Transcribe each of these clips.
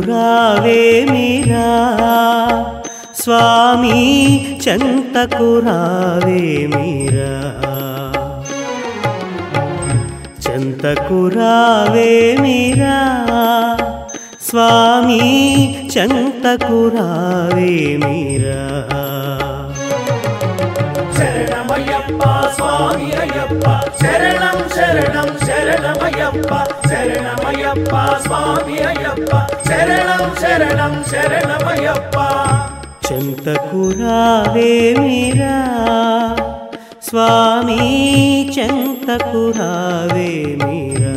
రావేమిరా స్వామి చెంతకు రావేమిరా చెంతకు రావేమిరా స్వామి చెంతకు రావేమిరా శరణమయ్యప్ప స్వామి అయ్యప్ప శరణం శరణం శరణమయ్యప్ప శరణమయ్యప్ప స్వామి అయ్యప్ప శరణం శరణం శరణమయ్యప్ప చెంతకు రావేమిరా స్వామి చెంతకు రావేమిరా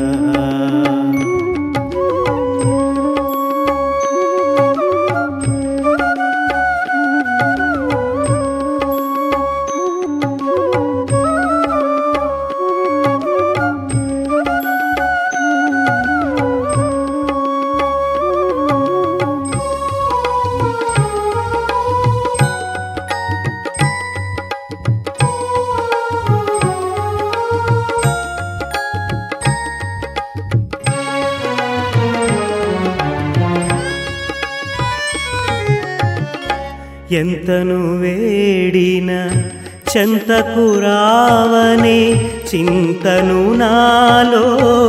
ఎంతను వేడిన చెంతకు రావనే చింతను నాలో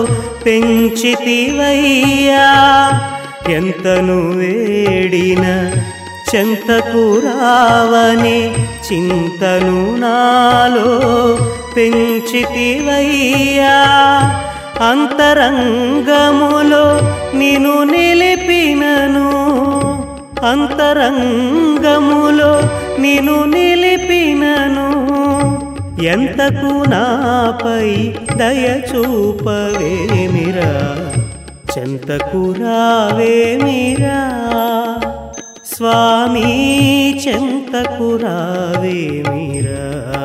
పెంచితివయ్యా ఎంతను వేడిన చెంతకు రావనే చింతను నాలో పెంచితివయ్యా అంతరంగములో నిన్ను నిలిపినను అంతరంగములో నిన్ను నిలిపినను ఎంతకు నాపై దయ చూపవేమిరా చెంతకు రావేమిరా స్వామి చెంతకు రావేమిరా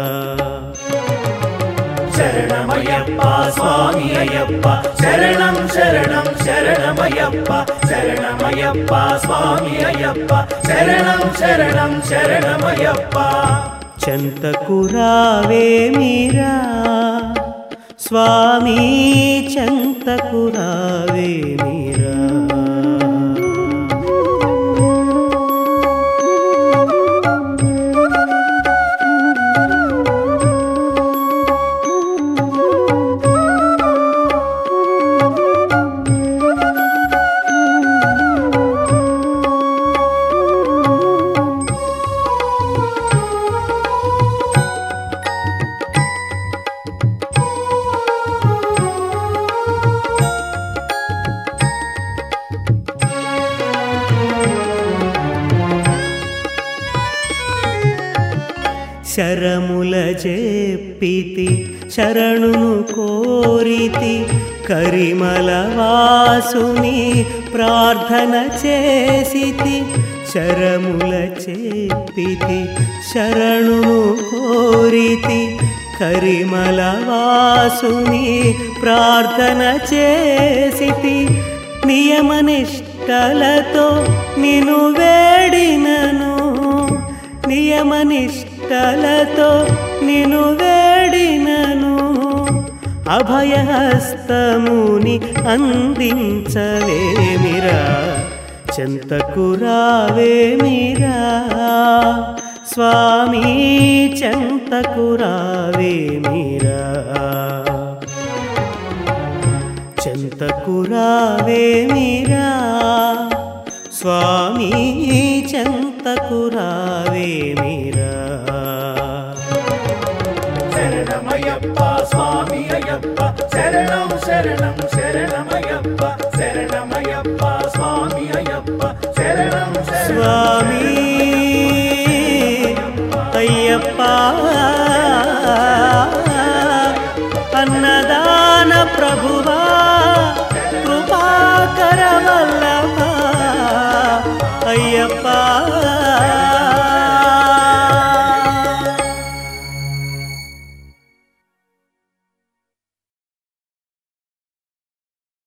శరణమయ్యప్ప స్వామి అయ్యప్ప శరణం శరణం శరణమయ్యప్ప శరణమయ్యప్ప స్వామి అయ్యప్ప శరణం శరణం శరణమయ్యప్ప చెంతకు రావేమిరా స్వామి చెంతకు రావేమిరా శరముల చెప్పితి శరణును కోరితి కరిమల వాసుని ప్రార్థన చేసితి శరముల చెప్పితి శరణును కోరితి కరిమల వాసుని ప్రార్థన చేసితి నియమనిష్టలతో నిన్ను వేడినను నియమనిష్టలతో నిన్ను వేడినను అభయహస్తముని అందించవేమిరా చెంతకు రావేమిరా స్వామి చెంతకు రావేమిరా చెంతకు రావేమిరా స్వామి చెంతకు రావేమిరా శరణమయ్యప్ప స్వామి అయ్యప్ప శరణం శరణం శరణమయ్యప్ప శరణమయ్యప్ప స్వామి అయ్యప్ప శరణం స్వామి అయ్యప్ప అన్నదాన ప్రభువా